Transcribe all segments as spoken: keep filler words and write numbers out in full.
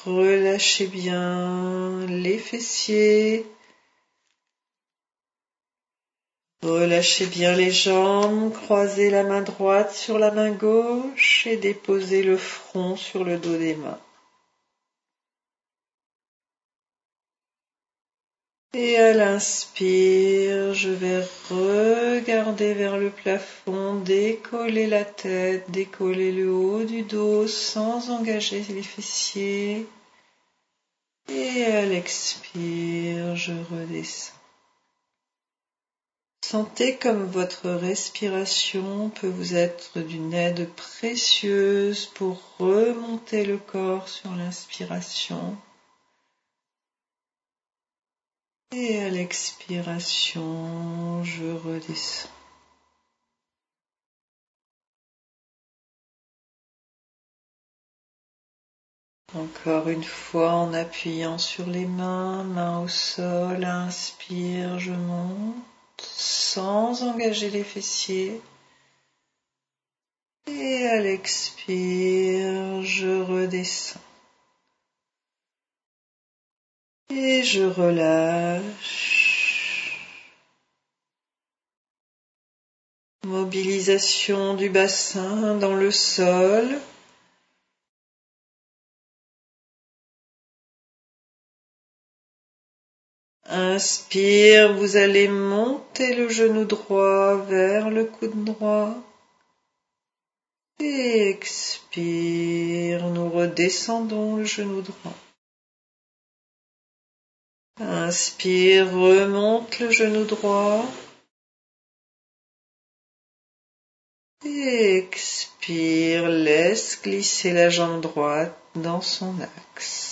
Relâchez bien les fessiers. Relâchez bien les jambes, croisez la main droite sur la main gauche et déposez le front sur le dos des mains. Et à l'inspire, je vais regarder vers le plafond, décoller la tête, décoller le haut du dos sans engager les fessiers. Et à l'expire, je redescends. Sentez comme votre respiration peut vous être d'une aide précieuse pour remonter le corps sur l'inspiration. Et à l'expiration, je redescends. Encore une fois en appuyant sur les mains, main au sol, inspire, je monte, sans engager les fessiers. Et à l'expire, je redescends. Et je relâche. Mobilisation du bassin dans le sol. Inspire, vous allez monter le genou droit vers le coude droit. Et expire, nous redescendons le genou droit. Inspire, remonte le genou droit. Et expire, laisse glisser la jambe droite dans son axe.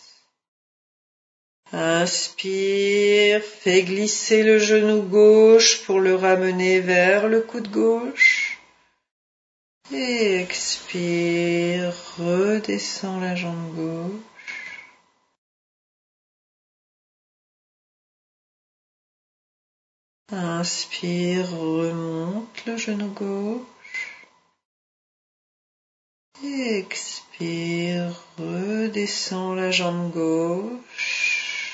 Inspire, fais glisser le genou gauche pour le ramener vers le coude gauche. Et expire, redescends la jambe gauche. Inspire, remonte le genou gauche. Et expire, redescends la jambe gauche.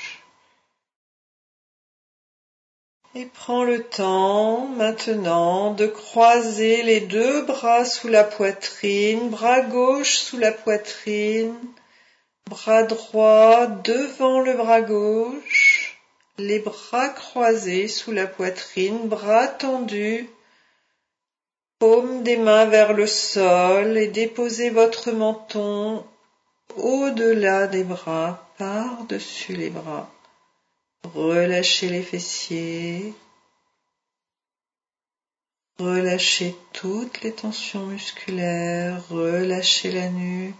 Et prends le temps maintenant de croiser les deux bras sous la poitrine, bras gauche sous la poitrine, bras droit devant le bras gauche, les bras croisés sous la poitrine, bras tendus, paume des mains vers le sol et déposez votre menton au-delà des bras, par-dessus les bras. Relâchez les fessiers. Relâchez toutes les tensions musculaires, relâchez la nuque.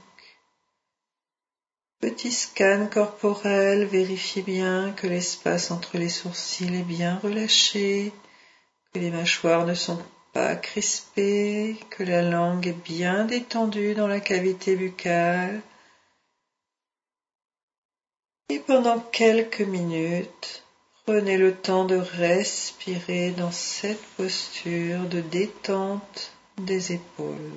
Petit scan corporel, vérifiez bien que l'espace entre les sourcils est bien relâché, que les mâchoires ne sont pas crispées, que la langue est bien détendue dans la cavité buccale. Et pendant quelques minutes, prenez le temps de respirer dans cette posture de détente des épaules.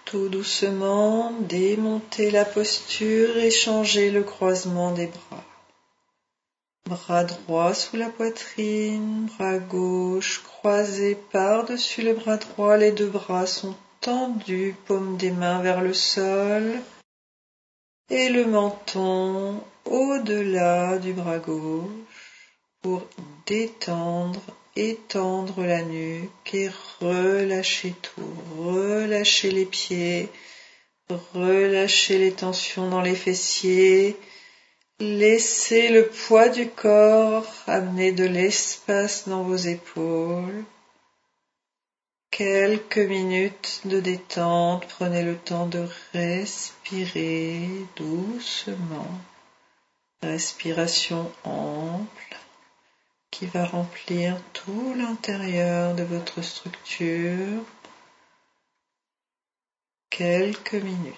Tout doucement, démontez la posture et changez le croisement des bras. Bras droit sous la poitrine, bras gauche croisé par-dessus le bras droit. Les deux bras sont tendus, paume des mains vers le sol et le menton au-delà du bras gauche pour détendre, étendre la nuque et relâcher tout. Relâchez les pieds, relâchez les tensions dans les fessiers. Laissez le poids du corps amener de l'espace dans vos épaules. Quelques minutes de détente, prenez le temps de respirer doucement. Respiration ample qui va remplir tout l'intérieur de votre structure. Quelques minutes.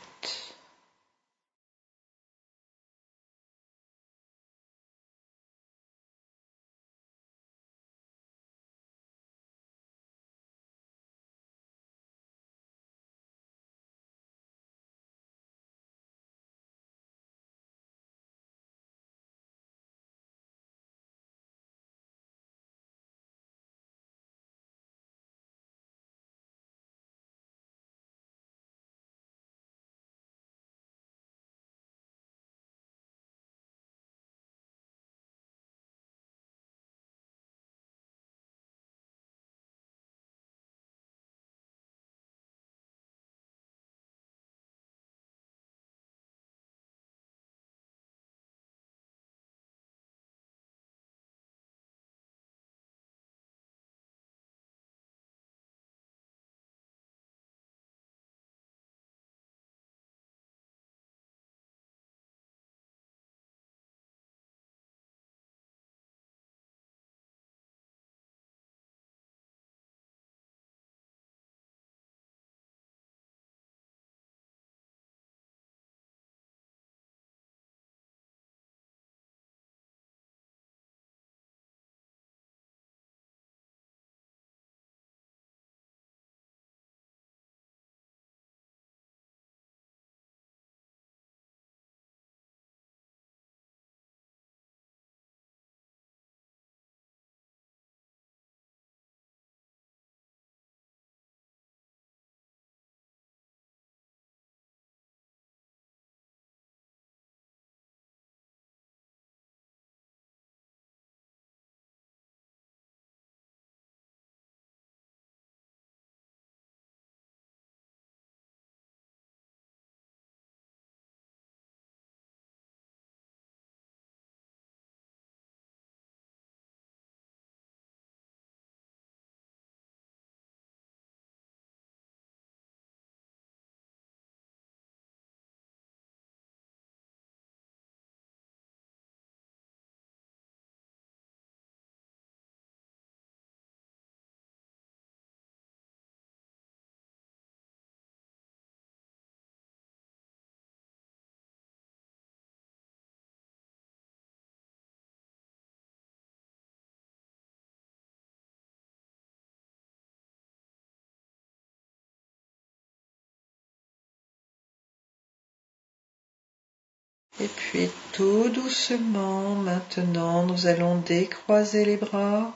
Et puis tout doucement, maintenant, nous allons décroiser les bras.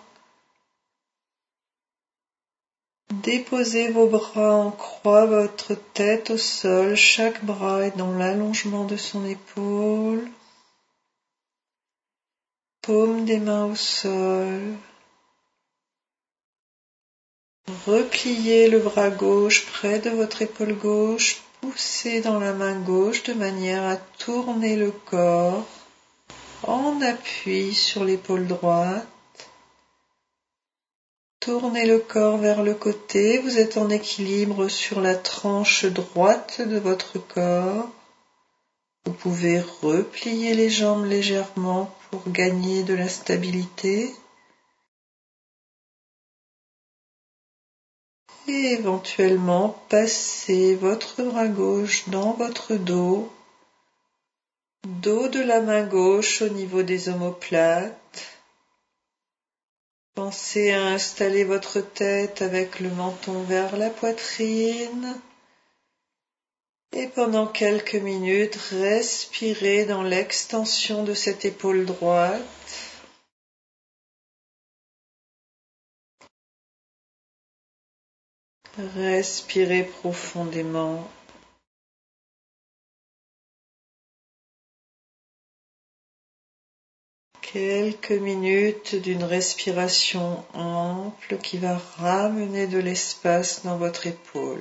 Déposez vos bras en croix, votre tête au sol, chaque bras est dans l'allongement de son épaule. Paume des mains au sol. Repliez le bras gauche près de votre épaule gauche. Poussez dans la main gauche de manière à tourner le corps en appui sur l'épaule droite. Tournez le corps vers le côté, vous êtes en équilibre sur la tranche droite de votre corps. Vous pouvez replier les jambes légèrement pour gagner de la stabilité. Et éventuellement passez votre bras gauche dans votre dos, dos de la main gauche au niveau des omoplates. Pensez à installer votre tête avec le menton vers la poitrine. Et pendant quelques minutes, respirez dans l'extension de cette épaule droite. Respirez profondément. Quelques minutes d'une respiration ample qui va ramener de l'espace dans votre épaule.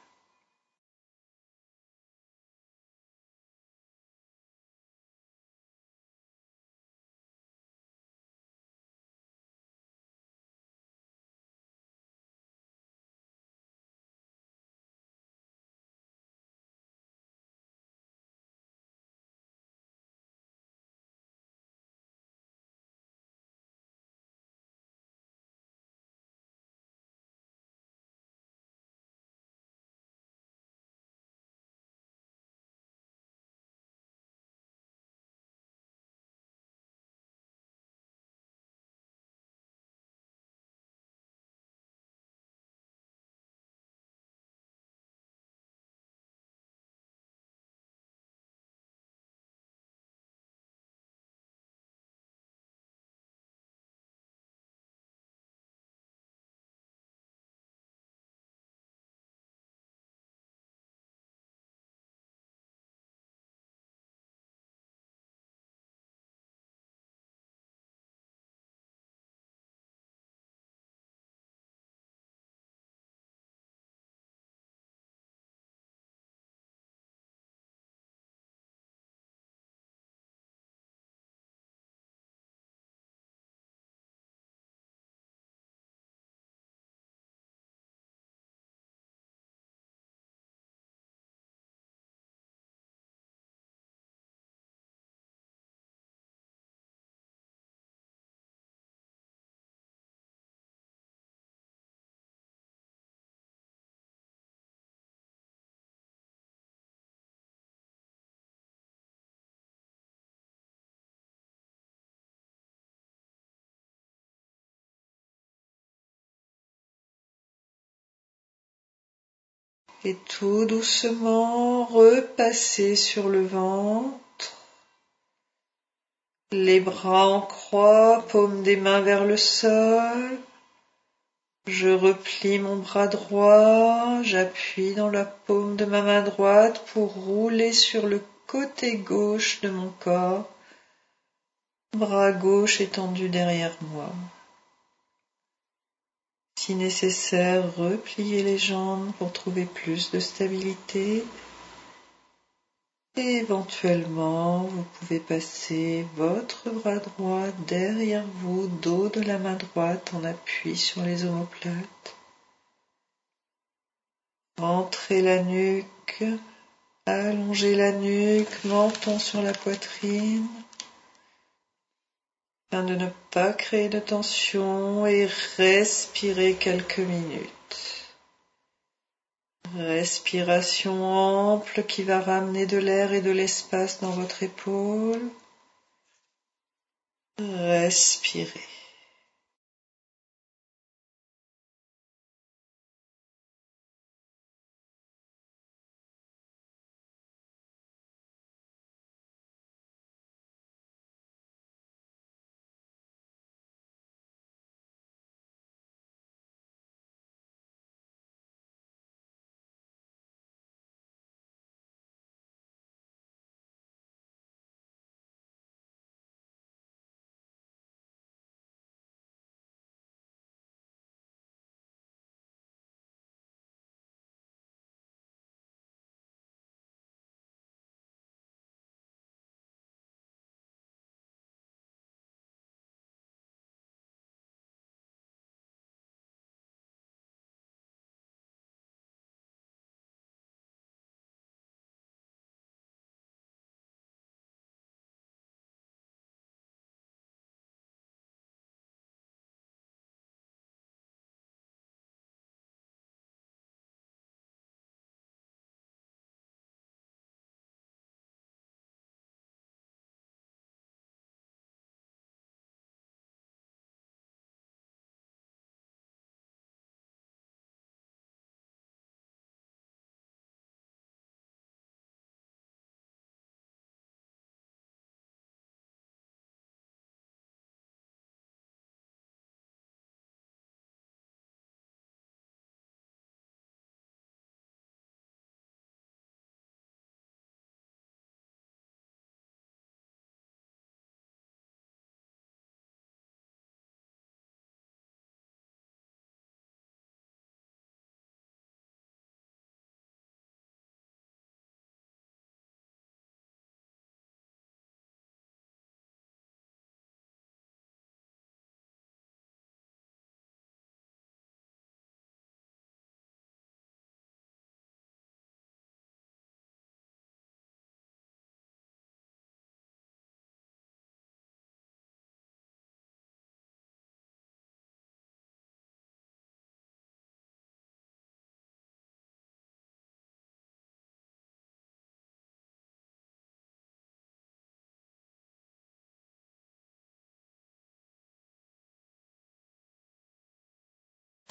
Et tout doucement, repassez sur le ventre, les bras en croix, paume des mains vers le sol. Je replie mon bras droit, j'appuie dans la paume de ma main droite pour rouler sur le côté gauche de mon corps, bras gauche étendu derrière moi. Si nécessaire, repliez les jambes pour trouver plus de stabilité. Et éventuellement, vous pouvez passer votre bras droit derrière vous, dos de la main droite en appui sur les omoplates. Rentrez la nuque, allongez la nuque, menton sur la poitrine, afin de ne pas créer de tension, et respirez quelques minutes. Respiration ample qui va ramener de l'air et de l'espace dans votre épaule. Respirez.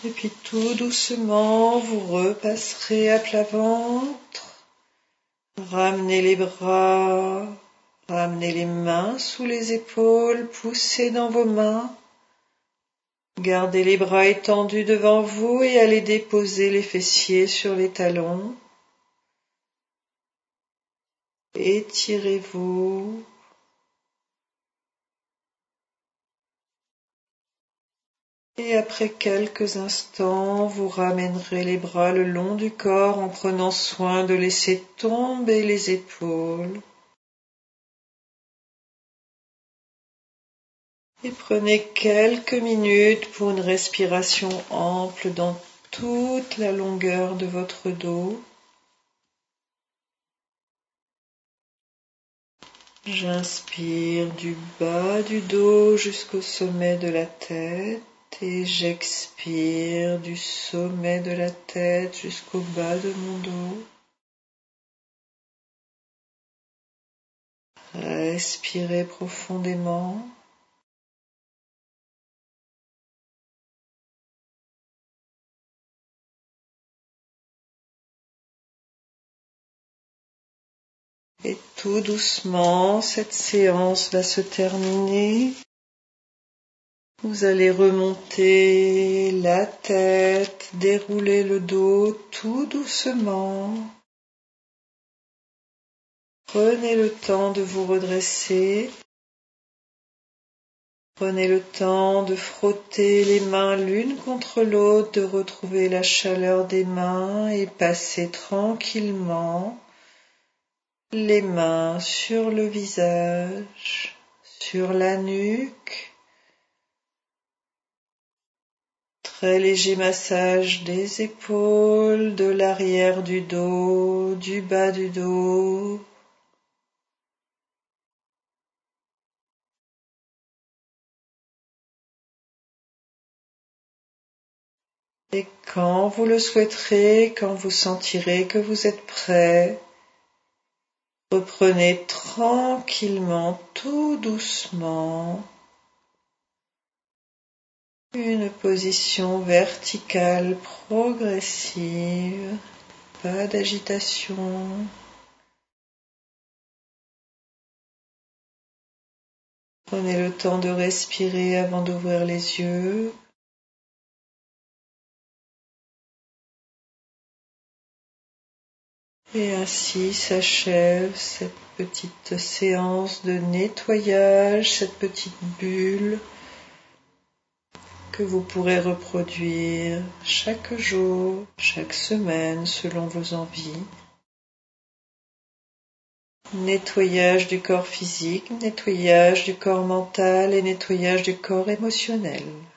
Et puis tout doucement, vous repasserez à plat ventre. Ramenez les bras, ramenez les mains sous les épaules, poussez dans vos mains. Gardez les bras étendus devant vous et allez déposer les fessiers sur les talons. Étirez-vous. Et après quelques instants, vous ramènerez les bras le long du corps en prenant soin de laisser tomber les épaules. Et prenez quelques minutes pour une respiration ample dans toute la longueur de votre dos. J'inspire du bas du dos jusqu'au sommet de la tête et j'expire du sommet de la tête jusqu'au bas de mon dos. Respirez profondément. Et tout doucement, cette séance va se terminer. Vous allez remonter la tête, dérouler le dos tout doucement. Prenez le temps de vous redresser. Prenez le temps de frotter les mains l'une contre l'autre, de retrouver la chaleur des mains et passer tranquillement les mains sur le visage, sur la nuque. Très léger massage des épaules, de l'arrière du dos, du bas du dos. Et quand vous le souhaiterez, quand vous sentirez que vous êtes prêt, reprenez tranquillement, tout doucement, une position verticale progressive, pas d'agitation. Prenez le temps de respirer avant d'ouvrir les yeux. Et ainsi s'achève cette petite séance de nettoyage, cette petite bulle que vous pourrez reproduire chaque jour, chaque semaine selon vos envies. Nettoyage du corps physique, nettoyage du corps mental et nettoyage du corps émotionnel.